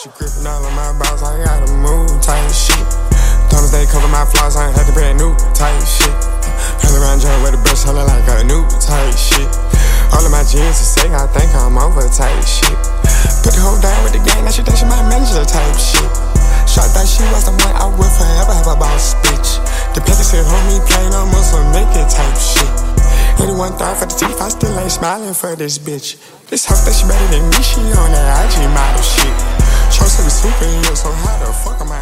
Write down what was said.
She gripping all of my balls, I gotta move tight shit. Thomas, they cover my flaws, I ain't had to brand new tight shit. Hell around jump with the brush, hella like a new tight shit. All of my jeans are sick, I think I'm over tight shit. Put the hoe down with the gang, now she think she my manager type shit. Shot that she was the one I would forever have a boss bitch. The Pepsi said, homie, plain on Muslim, make it type shit. 81 thought for the teeth, I still ain't smiling for this bitch. This hoe that she better than me, she on that IG model shit. Show said we super, so how the fuck am I?